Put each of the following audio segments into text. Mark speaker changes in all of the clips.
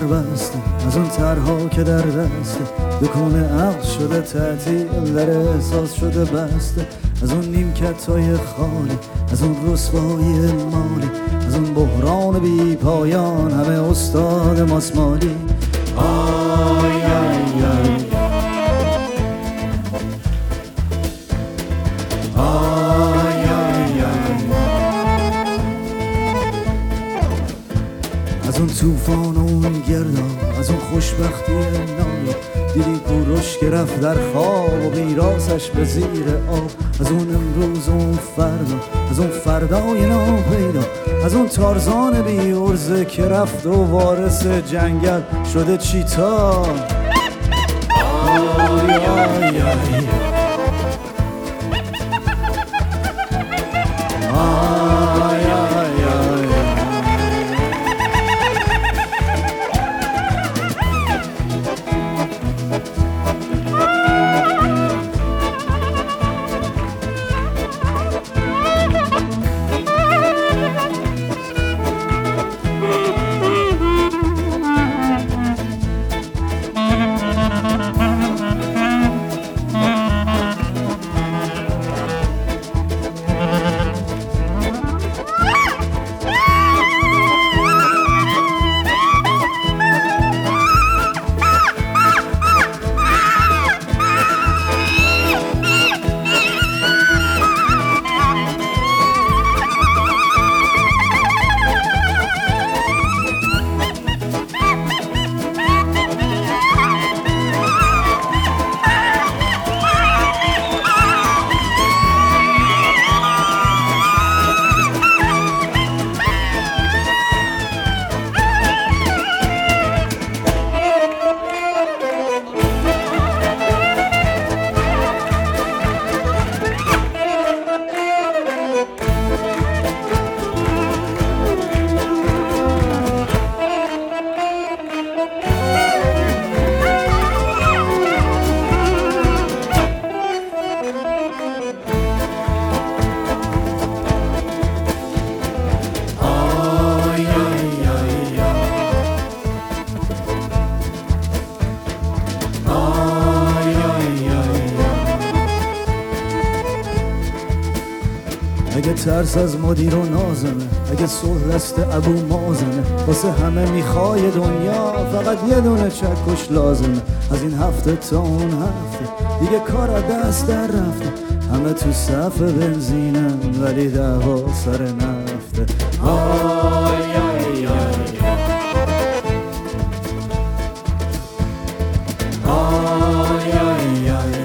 Speaker 1: بسته، از اون ترها که در دسته دکون عقل شده تعطیل، در احساس شده بسته، از اون نیمکت‌های خالی، از اون رسوایی مالی، از اون بحران بی پایان، همه استاد ماسمالی. آی آی آی آی آی آی، از اون طوفان و اون گرداب، از اون خوشبختی نایی، دیدی کوروش که رفت در خواب و میراثش به زیر آب، از اون امروز و اون فردا، از اون فردای ناپیدا، از اون تارزان بی عرضه که رفت و وارث جنگل شده چیتا. آی آی آی اگه ترس از مدیر و نازمه، اگه صلح دست ابو مازنه، واسه همه میخوای دنیا فقط یه دونه چکش لازمه. از این هفته تا اون هفته دیگه کار از دست در رفته، همه تو صف بنزینن ولی دعوا سر نفته. آی آی آی آی آی آی،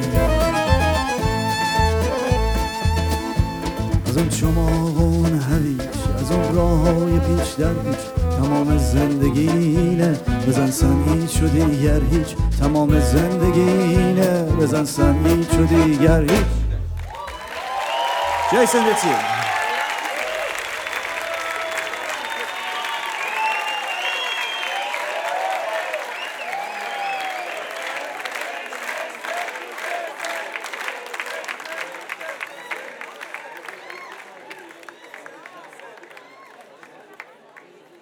Speaker 1: از اون چماق و اون هویج، از اون راه‌های پیش در پیش، تمام زندگی اینه بزن سن هیچ و دیگر هیچ، تمام زندگی اینه بزن سن هیچ و دیگر هیچ. جیسن ریتچی.